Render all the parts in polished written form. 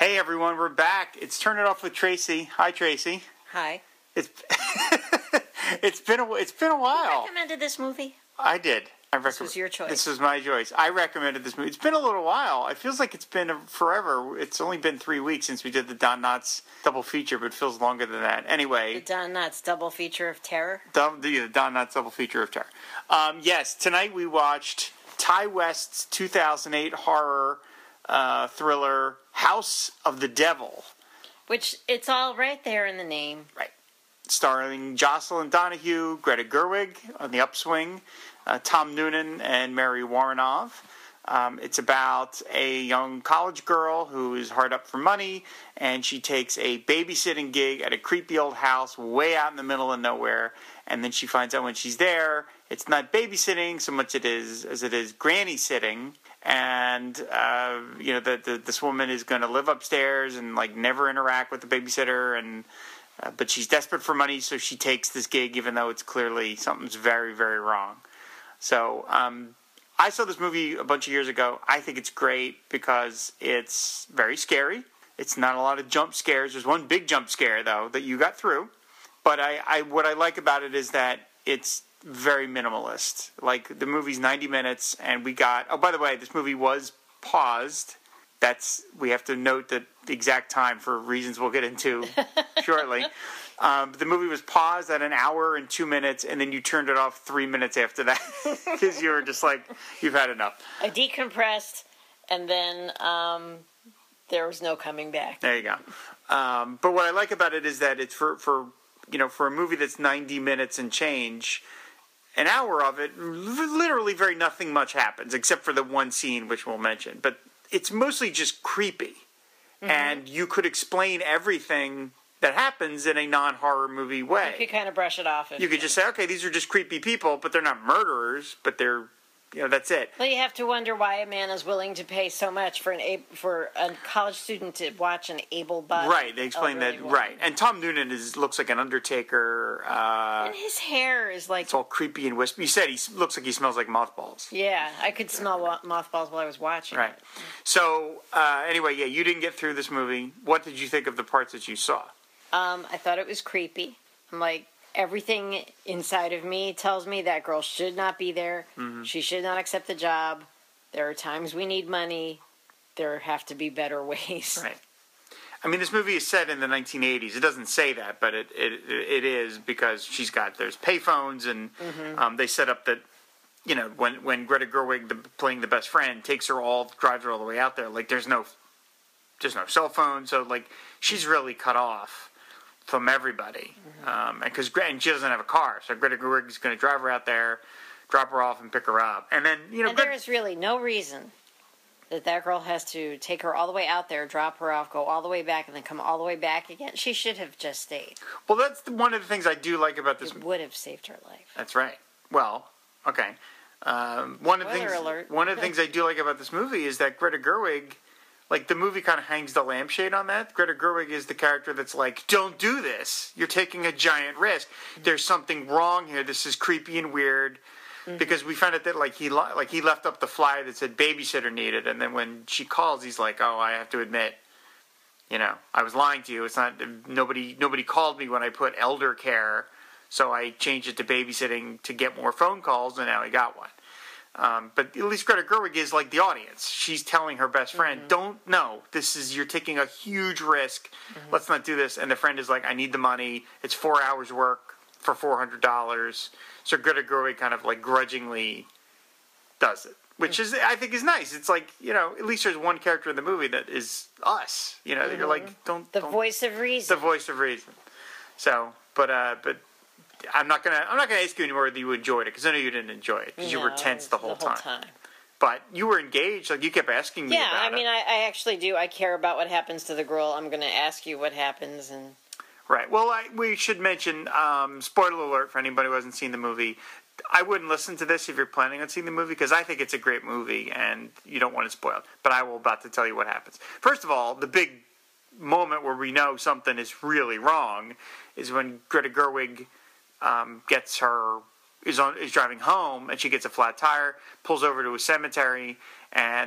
Hey everyone, we're back. It's Turn It Off with Tracy. Hi Tracy. Hi. It's it's been a while. You recommended this movie? I did. This was your choice. This was my choice. I recommended this movie. It's been a little while. It feels like it's been forever. It's only been 3 weeks since we did the Don Knotts double feature, but it feels longer than that. Anyway. The Don Knotts double feature of terror? The Don Knotts double feature of terror. Yes, tonight we watched Ti West's 2008 horror thriller, House of the Devil. Which, it's all right there in the name. Right. Starring Jocelyn Donahue, Greta Gerwig on the upswing, Tom Noonan, and Mary Woronov. It's about a young college girl who is hard up for money, and she takes a babysitting gig at a creepy old house way out in the middle of nowhere, and then she finds out when she's there, it's not babysitting so much as it is granny sitting, and this woman is going to live upstairs and like never interact with the babysitter, and but she's desperate for money, so she takes this gig even though it's clearly something's very, very wrong. So I saw this movie a bunch of years ago. I think it's great because it's very scary. It's not a lot of jump scares. There's one big jump scare, though, that you got through. But what I like about it is that it's very minimalist. Like, the movie's 90 minutes, and we got... Oh, by the way, this movie was paused. We have to note the exact time for reasons we'll get into shortly. The movie was paused at 1 hour and 2 minutes, and then you turned it off 3 minutes after that because you were just like, you've had enough. I decompressed, and then there was no coming back. There you go. But what I like about it is that it's for a movie that's 90 minutes and change, 1 hour of it, literally nothing much happens, except for the one scene, which we'll mention. But it's mostly just creepy. Mm-hmm. And you could explain everything that happens in a non-horror movie way. You could kind of brush it off. You could just say, okay, these are just creepy people, but they're not murderers, but they're, that's it. Well, you have to wonder why a man is willing to pay so much for a college student to watch an able-bodied... Right, they explain that, woman. Right. And Tom Noonan looks like an Undertaker. And his hair is like... It's all creepy and wispy. You said he looks like he smells like mothballs. Yeah, I could smell mothballs while I was watching. Right. So, anyway, yeah, you didn't get through this movie. What did you think of the parts that you saw? I thought it was creepy. I'm like, everything inside of me tells me that girl should not be there. Mm-hmm. She should not accept the job. There are times we need money. There have to be better ways. Right. I mean, this movie is set in the 1980s. It doesn't say that, but it is because there's payphones, and mm-hmm. They set up that, when Greta Gerwig, playing the best friend, drives her all the way out there, like there's no cell phone, so like she's really cut off from everybody, mm-hmm. And she doesn't have a car, so Greta Gerwig is going to drive her out there, drop her off, and pick her up, and then there is really no reason that girl has to take her all the way out there, drop her off, go all the way back, and then come all the way back again. She should have just stayed. Well, that's one of the things I do like about this. It would have saved her life. That's right. Well, okay. One of the things I do like about this movie is that Greta Gerwig. Like, the movie kind of hangs the lampshade on that. Greta Gerwig is the character that's like, don't do this. You're taking a giant risk. Mm-hmm. There's something wrong here. This is creepy and weird. Mm-hmm. Because we found out that, he left up the flyer that said babysitter needed. And then when she calls, he's like, oh, I have to admit, I was lying to you. It's not, nobody called me when I put elder care. So I changed it to babysitting to get more phone calls, and now I got one. But at least Greta Gerwig is like the audience. She's telling her best friend, mm-hmm. You're taking a huge risk. Mm-hmm. Let's not do this. And the friend is like, I need the money. It's 4 hours work for $400. So Greta Gerwig kind of like grudgingly does it, which is, I think, is nice. It's like, at least there's one character in the movie that is us, that mm-hmm. you're like, don't. Voice of reason. The voice of reason. So, but I'm not gonna ask you anymore whether you enjoyed it, because I know you didn't enjoy it because you were tense the whole time. But you were engaged. Like, you kept asking me about it. Yeah, I mean, I actually do. I care about what happens to the girl. I'm going to ask you what happens. And right. Well, we should mention, spoiler alert for anybody who hasn't seen the movie, I wouldn't listen to this if you're planning on seeing the movie, because I think it's a great movie and you don't want it spoiled. But I will about to tell you what happens. First of all, the big moment where we know something is really wrong is when Greta Gerwig is driving home, and she gets a flat tire, pulls over to a cemetery, and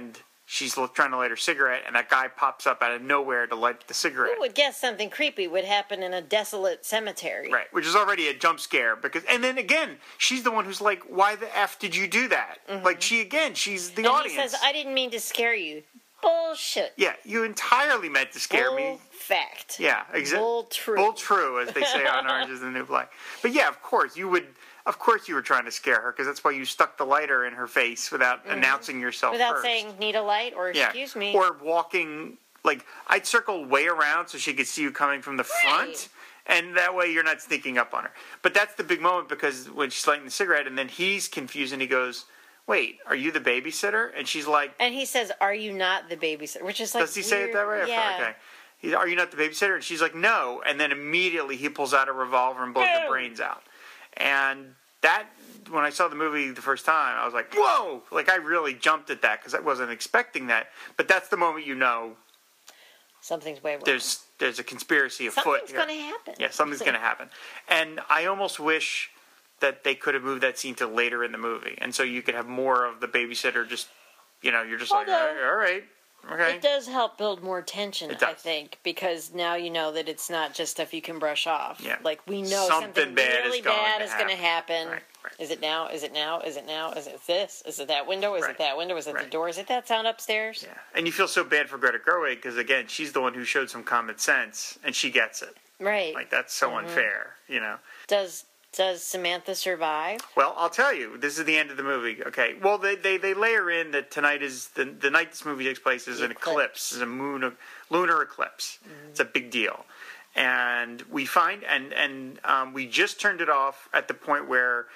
she's trying to light her cigarette, and that guy pops up out of nowhere to light the cigarette. Who would guess something creepy would happen in a desolate cemetery? Right, which is already a jump scare and then again, she's the one who's like, "Why the f did you do that?" Like she's the and audience. He says, "I didn't mean to scare you." Bullshit. Yeah, you entirely meant to scare me. Fact. Yeah, exactly. Bull true. Bull true, as they say on Orange Is the New Black. But yeah, of course you would. Of course you were trying to scare her because that's why you stuck the lighter in her face without announcing yourself without first. saying "need a light" or "excuse me," or walking. Like I'd circle way around so she could see you coming from the front. Right. And that way you're not sneaking up on her. But that's the big moment because when she's lighting the cigarette and then he's confused and he goes, "Wait, are you the babysitter?" And she's like... And he says, "Are you not the babysitter?" Which is like... Does he say it that way? Yeah. Okay. "Are you not the babysitter?" And she's like, "No." And then immediately he pulls out a revolver and blows the brains out. And that, when I saw the movie the first time, I was like, whoa! Like I really jumped at that because I wasn't expecting that. But that's the moment you know... Something's way wrong. There's a conspiracy afoot here. Something's going to happen. Yeah, something's going to happen. And I almost wish that they could have moved that scene to later in the movie. And so you could have more of the babysitter just, you're just like, all right, okay. It does help build more tension, It does. I think, because now you know that it's not just stuff you can brush off. Yeah. Like, we know something really bad is going to happen. Right. Is it now? Is it now? Is it now? Is it this? Is it that window? Is Right. it that window? Is it the Right. door? Is it that sound upstairs? Yeah. And you feel so bad for Greta Gerwig because, again, she's the one who showed some common sense, and she gets it. Right. Like, that's so unfair, Does Samantha survive? Well, I'll tell you, this is the end of the movie. Okay. Well, they layer in that tonight is the night this movie takes place is an eclipse, is a lunar eclipse. Mm-hmm. It's a big deal, and we find and we just turned it off at the point where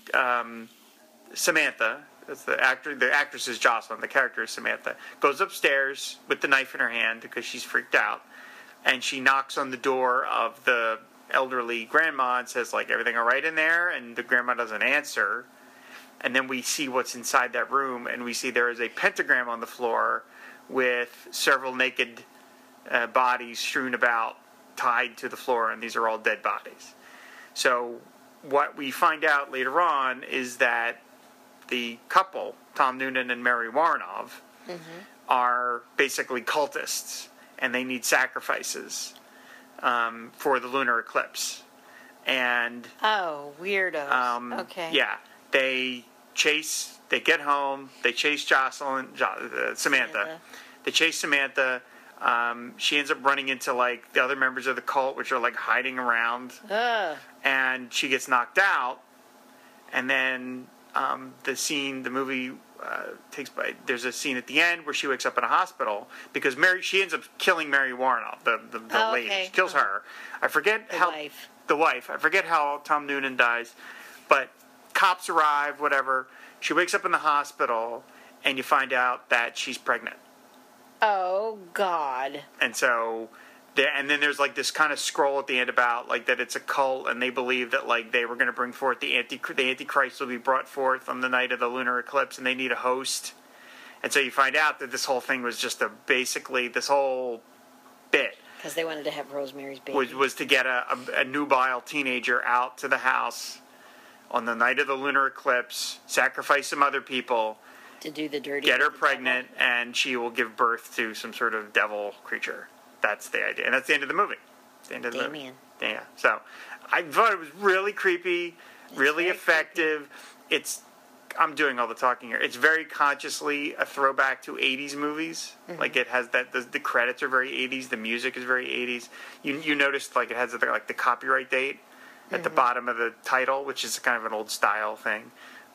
Samantha, that's the actor, the actress is Jocelyn, the character is Samantha, goes upstairs with the knife in her hand because she's freaked out, and she knocks on the door of the elderly grandma and says, like, "Everything all right in there?" And the grandma doesn't answer. And then we see what's inside that room, and we see there is a pentagram on the floor with several naked bodies strewn about, tied to the floor, and these are all dead bodies. So what we find out later on is that the couple, Tom Noonan and Mary Warrenov, are basically cultists, and they need sacrifices for the lunar eclipse. And Oh, weirdos. Okay. yeah, they get home, they chase Samantha. They chase Samantha. She ends up running into like the other members of the cult, which are like hiding around, and she gets knocked out. And then the movie takes place. There's a scene at the end where she wakes up in a hospital because she ends up killing Mary Warrenov, the lady. Okay. She kills her. I forget the wife. I forget how Tom Noonan dies, but cops arrive. Whatever. She wakes up in the hospital, and you find out that she's pregnant. Oh, God. And so, and then there's like this kind of scroll at the end about like that it's a cult, and they believe that like they were going to bring forth the Antichrist will be brought forth on the night of the lunar eclipse, and they need a host. And so you find out that this whole thing was just basically this whole bit. Because they wanted to have Rosemary's Baby. Was to get a nubile teenager out to the house on the night of the lunar eclipse, sacrifice some other people, to do the dirty. get her pregnant, and she will give birth to some sort of devil creature. That's the idea, and that's the end of the movie. The end of the movie. Yeah. So, I thought it was really creepy, really effective. I'm doing all the talking here. It's very consciously a throwback to 80s movies. Mm-hmm. Like it has that the credits are very 80s. The music is very 80s. You noticed like it has like the copyright date at the bottom of the title, which is kind of an old style thing.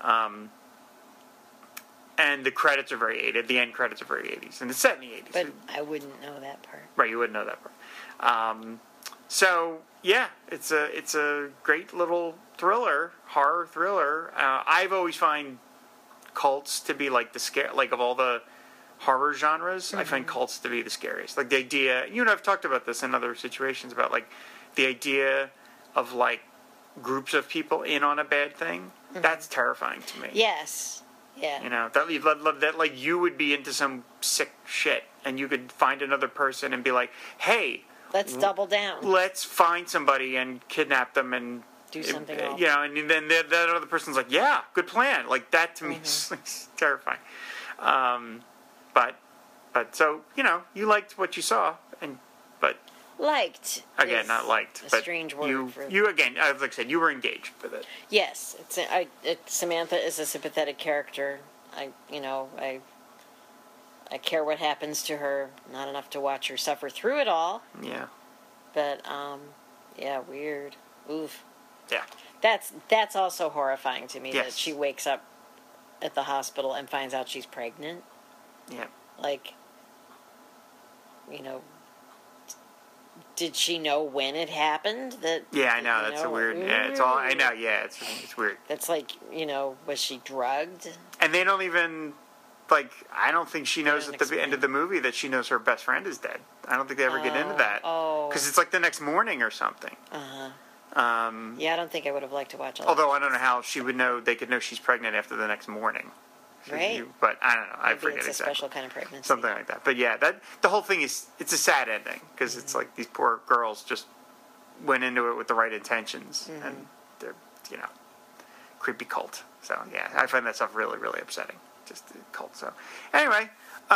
And the credits are very 80s. The end credits are very 80s. And it's set in the 80s. But I wouldn't know that part. Right, you wouldn't know that part. So, yeah, it's a great little horror thriller. I've always find cults to be like of all the horror genres, I find cults to be the scariest. Like the idea, I've talked about this in other situations, about like the idea of like groups of people in on a bad thing. That's terrifying to me. Yes. Yeah. That like you would be into some sick shit, and you could find another person and be like, "Hey, let's double down. Let's find somebody and kidnap them and do something else." And then that other person's like, "Yeah, good plan." Like that to me is terrifying. But But so you liked what you saw, but Liked. again, is not liked. A But strange word. you again, like I said, you were engaged with it. Yes, Samantha is a sympathetic character. I care what happens to her. Not enough to watch her suffer through it all. Yeah. But yeah, weird. Oof. Yeah. That's also horrifying to me that Yes. she wakes up at the hospital and finds out she's pregnant. Yeah. Like, did she know when it happened? Yeah, I know. That's a weird. Yeah, it's all. I know. Yeah, it's weird. That's like, was she drugged? And they don't even I don't think she knows don't at the explain. end of the movie that she knows her best friend is dead. I don't think they ever get into that. Oh. Because it's like the next morning or something. Uh-huh. Um, Yeah, I don't think I would have liked to watch all although I don't know how she would know. They could know she's pregnant after the next morning. Right. But I don't know. I Maybe forget it's a exactly. special kind of pregnancy. Something like that. But yeah, the whole thing it's a sad ending because it's like these poor girls just went into it with the right intentions and they're creepy cult. So yeah, I find that stuff really really upsetting. Just the cult. So anyway,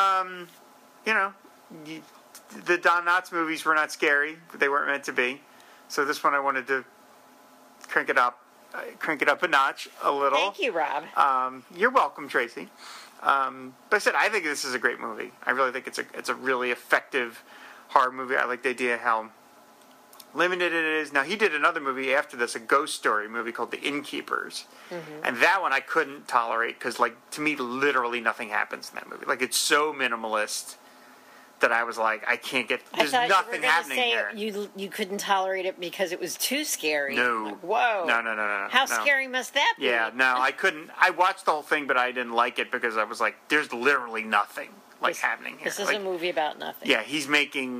the Don Knotts movies were not scary. They weren't meant to be. So this one I wanted to crank it up a notch a little. Thank you, Rob. You're welcome, Tracy. But I said I think this is a great movie. I really think it's a really effective horror movie. I like the idea how limited it is. Now he did another movie after this, a ghost story movie called The Innkeepers, and that one I couldn't tolerate because to me literally nothing happens in that movie. Like it's so minimalist that I was like, I can't get. There's I thought nothing you were happening here. You couldn't tolerate it because it was too scary. No. Like, whoa. No. How no. scary must that be? Yeah, no, I couldn't. I watched the whole thing, but I didn't like it because I was like, there's literally nothing happening here. This is a movie about nothing. Yeah, he's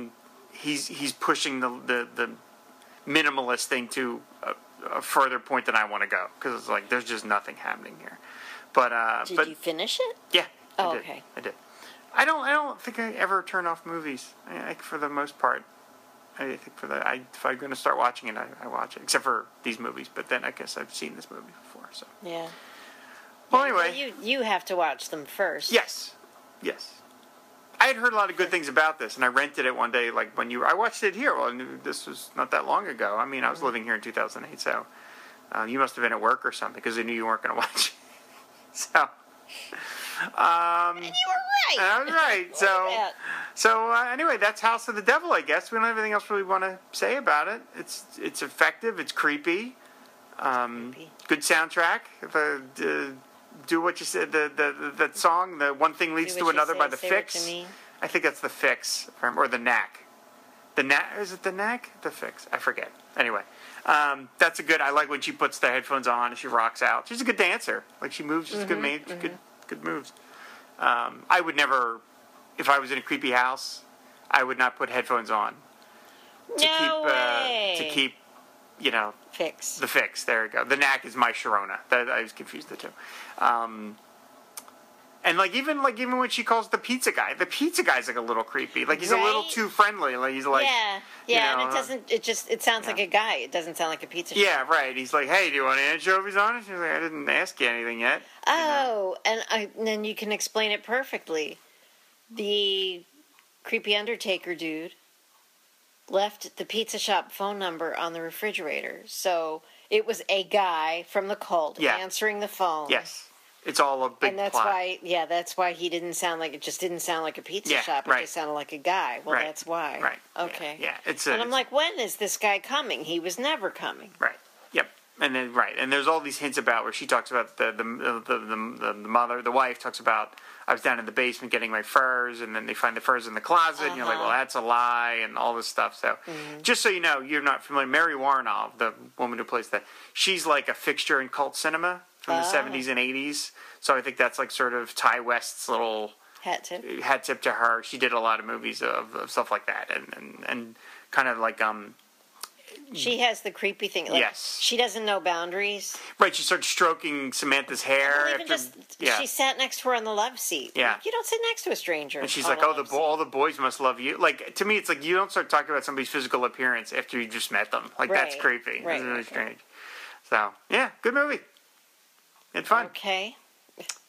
pushing the minimalist thing to a further point than I want to go because it's like there's just nothing happening here. But Did you finish it? Yeah. Oh, I did. okay. I did. I don't think I ever turn off movies. For the most part, I think if I'm going to start watching it, I watch it. Except for these movies, but then I guess I've seen this movie before. So Yeah. well, anyway, you have to watch them first. yes. I had heard a lot of good things about this, and I rented it one day. Like I watched it here. Well, this was not that long ago. I mean, I was living here in 2008, so you must have been at work or something because I knew you weren't going to watch it. So. And you were right. I was right. So anyway, that's House of the Devil. I guess we don't have anything else really want to say about it. It's effective. It's creepy. Good soundtrack. Do what you said. That song. The One Thing Leads to Another by the Fix. I think that's the Fix or the Knack. The Knack, is it the Knack? The Fix. I forget. Anyway, that's a good. I like when she puts the headphones on and she rocks out. She's a good dancer. Like she moves. She's a good maid. Good moves. I would never, if I was in a creepy house, I would not put headphones on to keep, Fix. the Fix. There you go. The Knack is my Sharona. I was confused the two. And even when she calls the pizza guy's like a little creepy. Like he's a little too friendly. Like he's like and it doesn't. It sounds like a guy. It doesn't sound like a pizza shop. Yeah, right. He's like, hey, do you want anchovies on it? She's like, I didn't ask you anything yet. Oh, and then you can explain it perfectly. The creepy Undertaker dude left the pizza shop phone number on the refrigerator, so it was a guy from the cult answering the phone. Yes. It's all a big and that's plot. that's why he didn't sound like a pizza shop. It just sounded like a guy. Well, that's why. Right. Okay. Yeah. And I'm like, when is this guy coming? He was never coming. Right. Yep. And then and there's all these hints about where she talks about the mother, the wife talks about I was down in the basement getting my furs, and then they find the furs in the closet, and you're like, well, that's a lie, and all this stuff. So, just so you know, you're not familiar. Mary Warrenov, the woman who plays she's like a fixture in cult cinema from the 70s and 80s. So I think that's like sort of Ty West's little hat tip to her. She did a lot of movies of stuff like that, and kind of like she has the creepy thing. Like, yes. She doesn't know boundaries. Right, she starts stroking Samantha's hair. She sat next to her on the love seat. Yeah. Like, you don't sit next to a stranger. And she's like, all the boys must love you. Like, to me, it's like you don't start talking about somebody's physical appearance after you just met them. Like, that's creepy. Right, it's really strange. So, yeah, good movie. It's fun. Okay.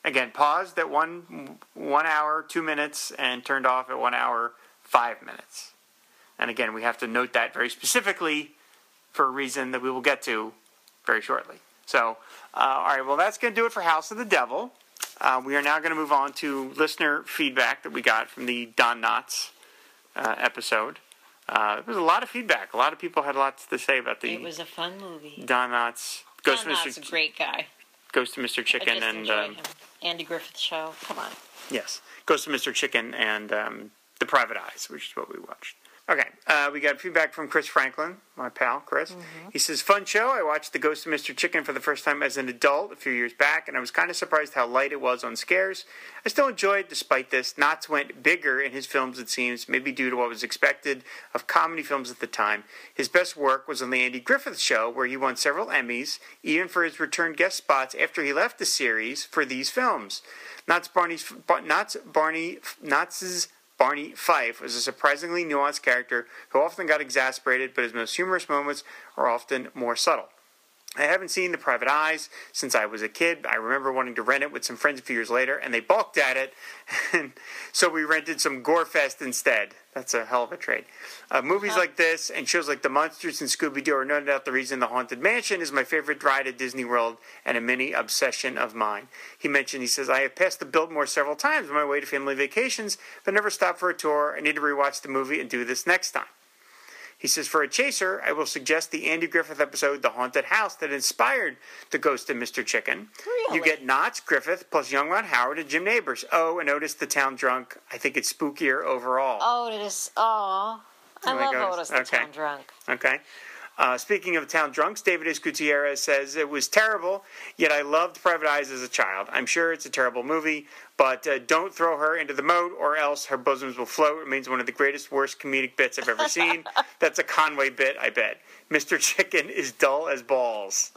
Again, paused at 1 hour, 2 minutes, and turned off at 1 hour, 5 minutes. And again, we have to note that very specifically for a reason that we will get to very shortly. So, all right, well, that's going to do it for House of the Devil. We are now going to move on to listener feedback that we got from the Don Knotts episode. There was a lot of feedback. A lot of people had lots to say about the... It was a fun movie. Don Knotts. Don Knotts a great guy. Ghost of Mr. Chicken. I just enjoy him. Andy Griffith Show. Come on. Yes. Ghost of Mr. Chicken and The Private Eyes, which is what we watched. Okay, we got feedback from Chris Franklin, my pal, Chris. Mm-hmm. He says, fun show. I watched The Ghost of Mr. Chicken for the first time as an adult a few years back, and I was kind of surprised how light it was on scares. I still enjoyed it despite this. Knotts went bigger in his films, it seems, maybe due to what was expected of comedy films at the time. His best work was on The Andy Griffith Show, where he won several Emmys, even for his return guest spots after he left the series for these films. Barney Fife was a surprisingly nuanced character who often got exasperated, but his most humorous moments are often more subtle. I haven't seen The Private Eyes since I was a kid. I remember wanting to rent it with some friends a few years later, and they balked at it, and so we rented some Gorefest instead. That's a hell of a trade. Movies like this and shows like The Monsters and Scooby-Doo are no doubt the reason The Haunted Mansion is my favorite ride at Disney World and a mini obsession of mine. He says, I have passed the Biltmore several times on my way to family vacations, but never stopped for a tour. I need to rewatch the movie and do this next time. He says, for a chaser, I will suggest the Andy Griffith episode, The Haunted House, that inspired The Ghost of Mr. Chicken. Really? You get Knotts, Griffith, plus young Ron Howard and Jim Nabors. Oh, and Otis the Town Drunk. I think it's spookier overall. Otis, I love Otis the Town Drunk. Okay. Speaking of Town Drunks, David S. Gutierrez says, it was terrible, yet I loved Private Eyes as a child. I'm sure it's a terrible movie, but don't throw her into the moat or else her bosoms will float. It remains one of the greatest, worst comedic bits I've ever seen. That's a Conway bit, I bet. Mr. Chicken is dull as balls.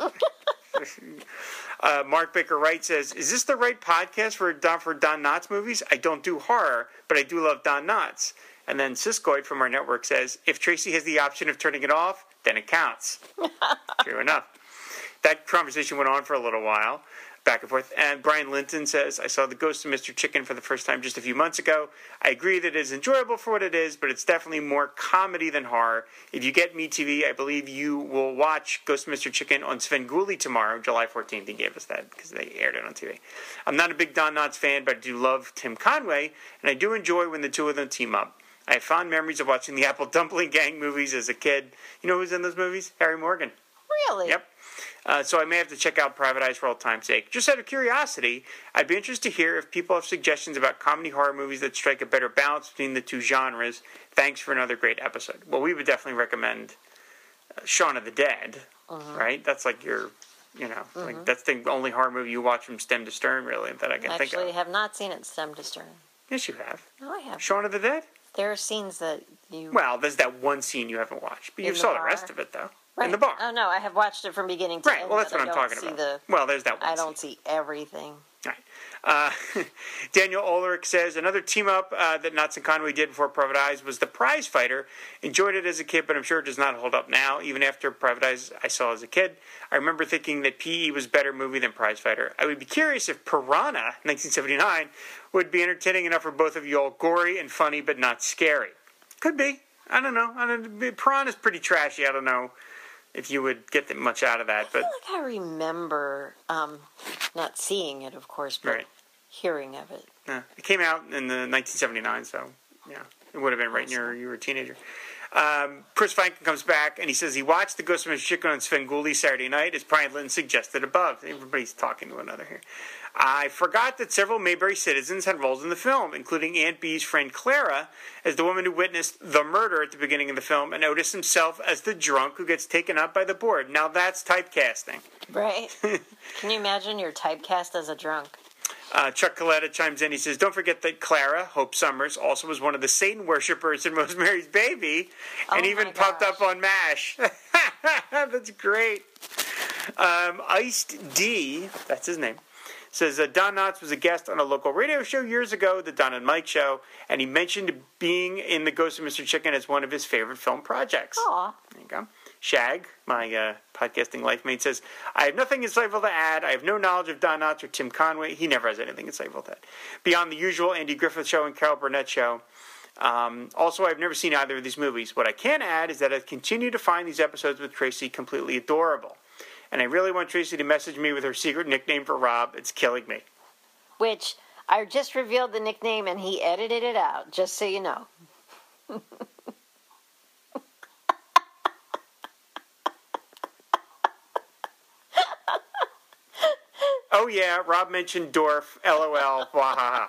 Mark Baker Wright says, is this the right podcast for Don Knotts movies? I don't do horror, but I do love Don Knotts. And then Siskoid from our network says, if Tracy has the option of turning it off, then it counts. True enough. That conversation went on for a little while, back and forth. And Brian Linton says, I saw The Ghost of Mr. Chicken for the first time just a few months ago. I agree that it is enjoyable for what it is, but it's definitely more comedy than horror. If you get MeTV, I believe you will watch Ghost of Mr. Chicken on Svengoolie tomorrow, July 14th. He gave us that because they aired it on TV. I'm not a big Don Knotts fan, but I do love Tim Conway, and I do enjoy when the two of them team up. I have fond memories of watching the Apple Dumpling Gang movies as a kid. You know who's in those movies? Harry Morgan. Really? Yep. So I may have to check out Private Eyes for old time's sake. Just out of curiosity, I'd be interested to hear if people have suggestions about comedy horror movies that strike a better balance between the two genres. Thanks for another great episode. Well, we would definitely recommend Shaun of the Dead, right? That's like your, like that's the only horror movie you watch from stem to stern, really, that I can think of. Actually, have not seen it stem to stern. Yes, you have. No, I haven't. Shaun of the Dead? There are scenes that you... Well, there's that one scene you haven't watched, but you saw the rest of it, though. Right. In the bar. Oh, no, I have watched it from beginning to end. Right, well, that's what I'm talking about. Well, there's that one I don't see everything. All right. Daniel Ulrich says, another team-up that Knotts and Conway did before Private Eyes was The Prize Fighter. Enjoyed it as a kid, but I'm sure it does not hold up now. Even after Private Eyes I saw as a kid, I remember thinking that P.E. was a better movie than Prize Fighter. I would be curious if Piranha, 1979, would be entertaining enough for both of you all. Gory and funny, but not scary. Could be. I don't know. Piranha's pretty trashy. I don't know if you would get that much out of that. I feel like I remember not seeing it, of course, but hearing of it. Yeah, it came out in the 1979, so yeah, it would have been right near you were a teenager. Chris Franklin comes back, and he says he watched The Ghost of Mr. Chicken on Svengoolie Saturday night, as Brian Linton suggested above. Everybody's talking to one another here. I forgot that several Mayberry citizens had roles in the film, including Aunt Bee's friend Clara as the woman who witnessed the murder at the beginning of the film, and Otis himself as the drunk who gets taken up by the board. Now that's typecasting. Right. Can you imagine you're typecast as a drunk? Chuck Coletta chimes in. He says, don't forget that Clara, Hope Summers, also was one of the Satan worshippers in Rosemary's Baby, and even popped up on MASH. That's great. Iced D, that's his name, says Don Knotts was a guest on a local radio show years ago, the Don and Mike Show, and he mentioned being in The Ghost of Mr. Chicken as one of his favorite film projects. Aw. There you go. Shag, my podcasting life mate, says, I have nothing insightful to add. I have no knowledge of Don Knotts or Tim Conway. He never has anything insightful to add. Beyond the usual Andy Griffith Show and Carol Burnett Show. Also, I've never seen either of these movies. What I can add is that I continue to find these episodes with Tracy completely adorable. And I really want Tracy to message me with her secret nickname for Rob. It's killing me. Which, I just revealed the nickname and he edited it out, just so you know. Oh yeah, Rob mentioned Dorf, LOL, wahaha.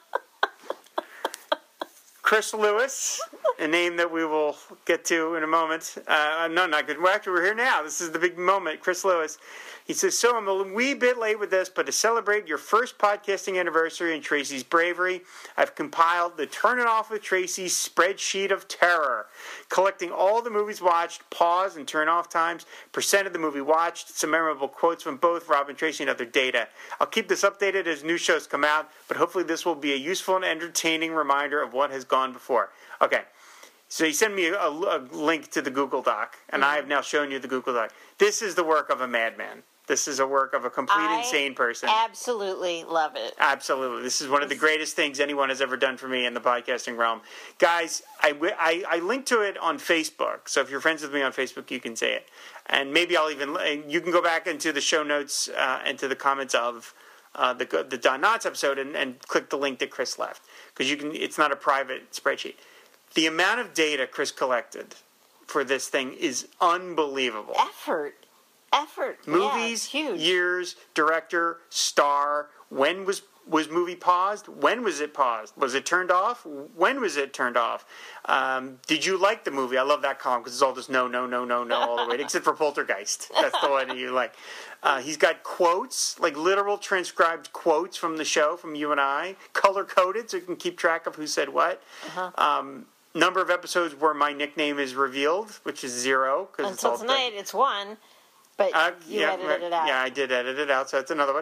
Chris Lewis, a name that we will get to in a moment. No, not good. Well, actually, we're here now. This is the big moment. Chris Lewis. He says, so I'm a wee bit late with this, but to celebrate your first podcasting anniversary and Tracy's bravery, I've compiled the Turn It Off with Tracy spreadsheet of terror, collecting all the movies watched, pause and turn off times, percent of the movie watched, some memorable quotes from both Rob and Tracy, and other data. I'll keep this updated as new shows come out, but hopefully this will be a useful and entertaining reminder of what has gone before. Okay. So he sent me a link to the Google Doc, and I have now shown you the Google Doc. This is the work of a madman. This is a work of a complete insane person. Absolutely love it. Absolutely. This is one of the greatest things anyone has ever done for me in the podcasting realm. Guys, I linked to it on Facebook, so if you're friends with me on Facebook, you can say it. And maybe you can go back into the show notes and to the comments of the Don Knotts episode and click the link that Chris left. Because it's not a private spreadsheet. The amount of data Chris collected for this thing is unbelievable. Effort. Movies, yeah, huge. Years, director, star, when was movie paused? When was it paused? Was it turned off? When was it turned off? Did you like the movie? I love that column because it's all just no, all the way, except for Poltergeist. That's the one you like. He's got quotes, like literal transcribed quotes from the show, from you and I, color-coded so you can keep track of who said what. Number of episodes where my nickname is revealed, which is 0. Until tonight, it's 1. But you edited it out. Yeah, I did edit it out, so that's another one.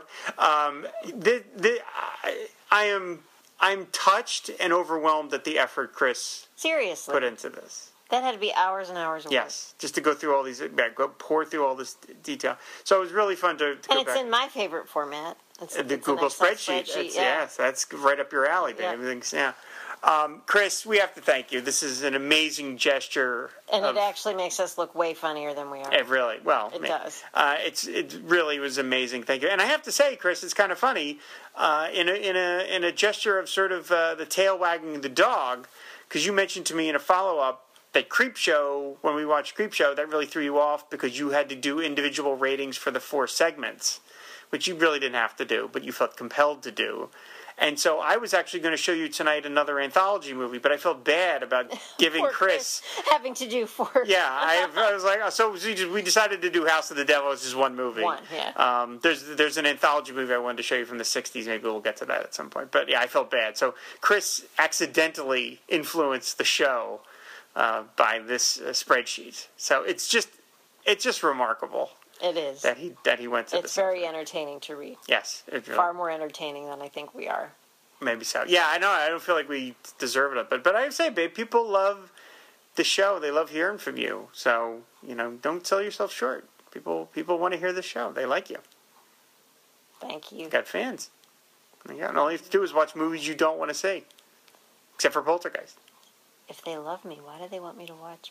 I'm touched and overwhelmed at the effort Chris seriously put into this. That had to be hours and hours of work. Yes, just to go through all these, pour through all this detail. So it was really fun to go back. In my favorite format. It's the Google spreadsheet. Yes, that's right up your alley, babe. Yeah. Everything's, yeah. Chris, we have to thank you. This is an amazing gesture. And it actually makes us look way funnier than we are. It really, it does. It really was amazing. Thank you. And I have to say, Chris, it's kind of funny in a gesture of sort of the tail wagging the dog, because you mentioned to me in a follow-up that Creepshow, when we watched Creepshow, that really threw you off because you had to do individual ratings for the 4 segments, which you really didn't have to do, but you felt compelled to do. And so I was actually going to show you tonight another anthology movie, but I felt bad about giving Chris having to do 4. Yeah, I was like, so we decided to do House of the Devil, which is one movie. Yeah. There's an anthology movie I wanted to show you from the 60s. Maybe we'll get to that at some point. But yeah, I felt bad. So Chris accidentally influenced the show by this spreadsheet. So it's just remarkable. It is. That he went to this. It's very entertaining to read. Yes. Far more entertaining than I think we are. Maybe so. Yeah, I know. I don't feel like we deserve it. But I say, babe, people love the show. They love hearing from you. So, don't sell yourself short. People want to hear the show. They like you. Thank you. You've got fans. Yeah, and all you have to do is watch movies you don't want to see. Except for Poltergeist. If they love me, why do they want me to watch?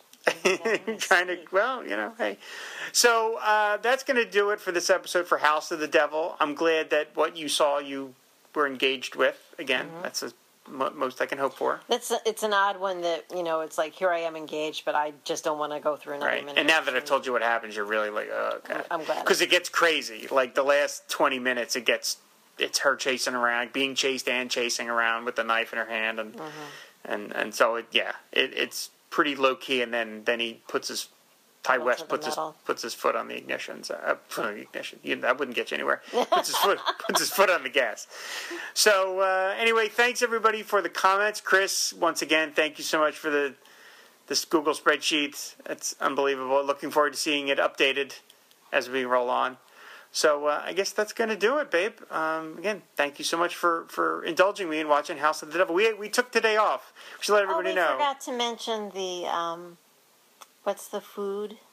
Hey. So that's going to do it for this episode for House of the Devil. I'm glad that what you saw you were engaged with. Again, that's the most I can hope for. It's an odd one that, it's like, here I am engaged, but I just don't want to go through another minute. And now that I've told you what happens, you're really like, oh, God. I'm glad. Because it gets crazy. Like, the last 20 minutes, it's her chasing around, being chased and chasing around with the knife in her hand. And so, it's pretty low key, and then he puts his Ty West puts his foot on the ignition. That wouldn't get you anywhere. Puts his foot on the gas. So anyway, thanks everybody for the comments. Chris, once again, thank you so much for this Google spreadsheet. It's unbelievable. Looking forward to seeing it updated as we roll on. So I guess that's going to do it, babe. Again, thank you so much for indulging me in watching House of the Devil. We took today off. We should let everybody know. I forgot to mention the, what's the food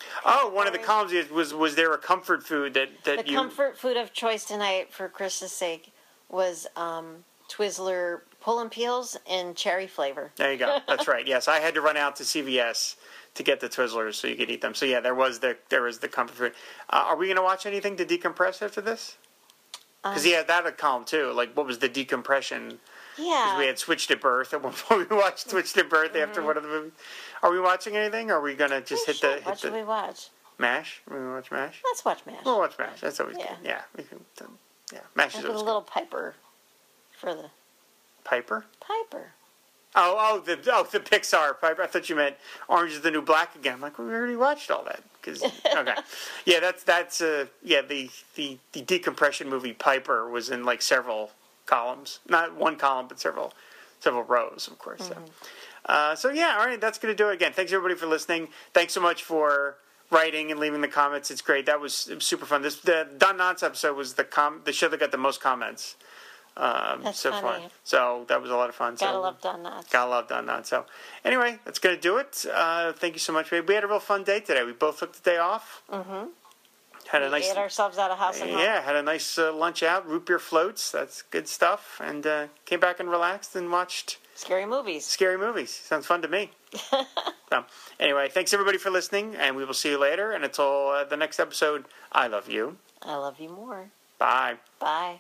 Oh, one of the columns was there a comfort food that The comfort food of choice tonight for Chris's sake was Twizzler pull and peels in cherry flavor. There you go. That's right. Yes, I had to run out to CVS to get the Twizzlers so you could eat them. So yeah, there was the comfort food. Are we going to watch anything to decompress after this? Because he had that at column too. Like, what was the decompression? Yeah. Because we had Switched at Birth at one point. We watched Switched at Birth after one of the movies. Are we watching anything? Or are we going to just hit the... What should we watch? MASH? Are we going to watch MASH? Let's watch MASH. We'll watch MASH. That's always good. Yeah. We can, MASH is always a little Piper for the... Piper? Piper. The Pixar Piper. I thought you meant Orange is the New Black again. I'm like, well, we already watched all that. Okay. Yeah, that's the decompression movie Piper was in like several columns. Not one column, but several rows, of course. Mm-hmm. So yeah, all right, that's going to do it again. Thanks everybody for listening. Thanks so much for writing and leaving the comments. It's great. It was super fun. The Don Knotts episode was the show that got the most comments so funny. far. So that was a lot of fun. Gotta love Don Knotts. Gotta love Don Knotts. So anyway, that's going to do it. Thank you so much, babe. We had a real fun day today. We both took the day off. Mm-hmm. We ate ourselves out of house and home. Yeah, had a nice lunch out, root beer floats. That's good stuff. And came back and relaxed and watched... Scary movies. Sounds fun to me. So, anyway, thanks everybody for listening, and we will see you later. And until the next episode, I love you. I love you more. Bye. Bye.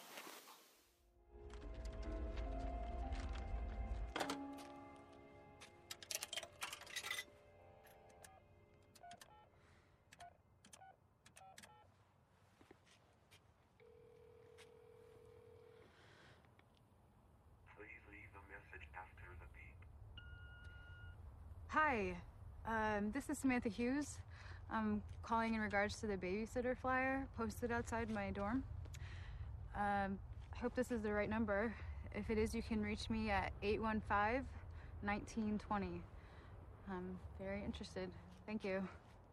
Hi, this is Samantha Hughes. I'm calling in regards to the babysitter flyer posted outside my dorm. I hope this is the right number. If it is, you can reach me at 815-1920. I'm very interested. Thank you.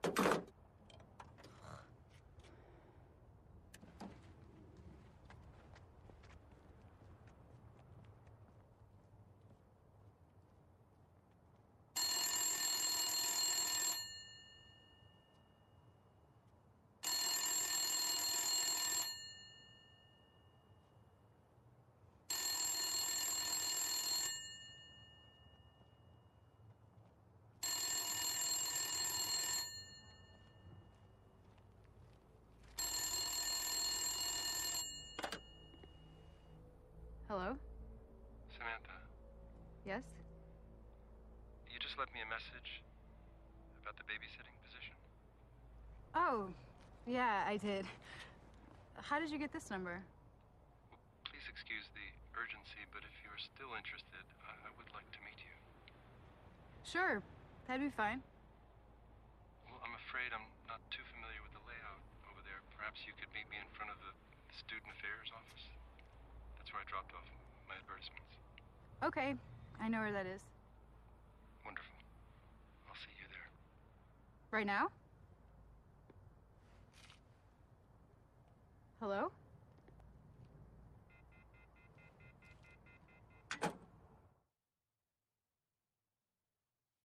Hello? Samantha, Yes? you just left me a message about the babysitting position. Oh, yeah, I did. How did you get this number? Well, please excuse the urgency, but if you are still interested, I would like to meet you. Sure, that'd be fine. Well, I'm afraid I'm not too familiar with the layout over there. Perhaps you could meet me in front of the Student Affairs office. That's where I dropped off my advertisements. Okay, I know where that is. Wonderful. I'll see you there. Right now? Hello?